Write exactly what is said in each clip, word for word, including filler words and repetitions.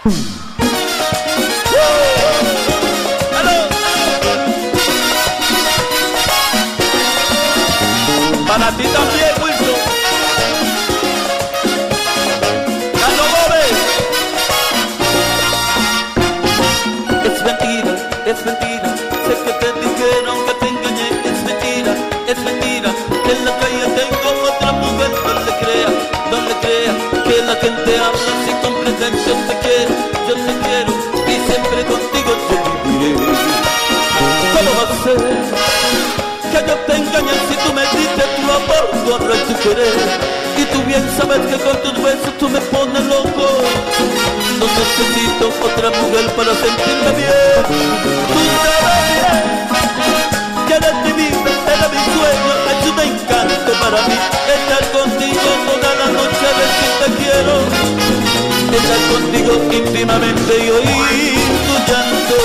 Para ti también, Wilson. Carlos Gómez. Es mentira, es mentira. Sé que te dijeron que te engañé. Es mentira, es mentira. Que en la calle tengo otra mujer. No le creas, no le creas. Que la gente habla sin comprender. Yo te quiero, yo te quiero. Y siempre contigo yo viviré. ¿Cómo va a ser que yo te engañé si tú me diste tu amor, tu honra y tu querer? Y tú bien sabes que con tus besos tú me pones loco. No necesito otra mujer para sentirme bien. Tú sabes bien que eres mi vida, eres mi sueño, es un encanto para mí. Estar contigo toda la noche, decir te quiero. Estar contigo íntimamente y oír tu llanto.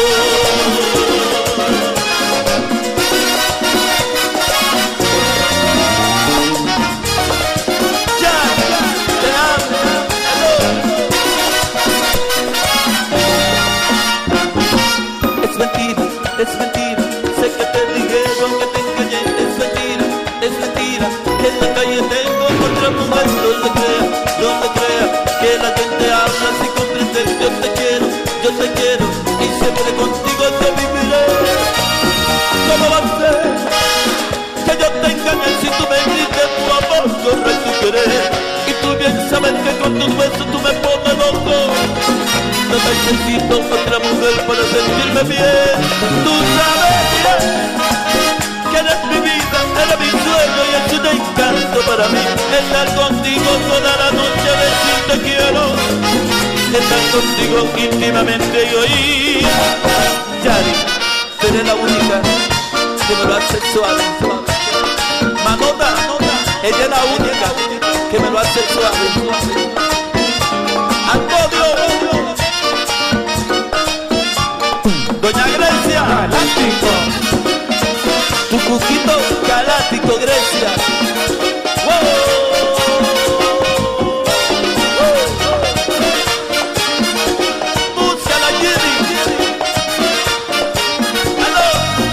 Es mentira, sé que te dijeron que te engañé. Es mentira, es mentira. Que en la calle tengo otra mujer. No le creas, no le creas. Que la gente habla sin comprender. Yo te quiero, yo te quiero. Y siempre contigo yo viviré. ¿Cómo va a ser que yo te engañé si tú me diste tu amor, tu honra y tu querer? Y tú bien sabes que con tus besos tú me pones loco. No necesito otra mujer para sentirme bien. Tú sabes bien que eres mi vida, eres mi sueño y es un encanto para mí. Estar contigo toda la noche, decir te quiero. Estar contigo íntimamente y oír. Yari, seré la única que me lo hace suave, suave. Manota, ella es la única que me lo hace suave, suave. Antonio, Doña Grecia, galáctico. Tu cuquito galáctico, Grecia. ¡Wow! ¡Wow! Musa la Jimmy. ¡Aló!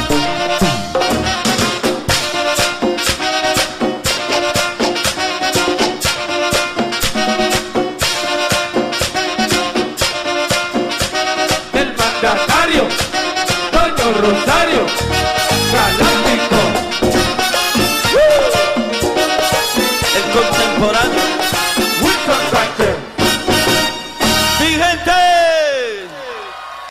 El mandatario Toño Rosario, galáctico. ¡Uh! El contemporáneo Wilson Sánchez. mi gente.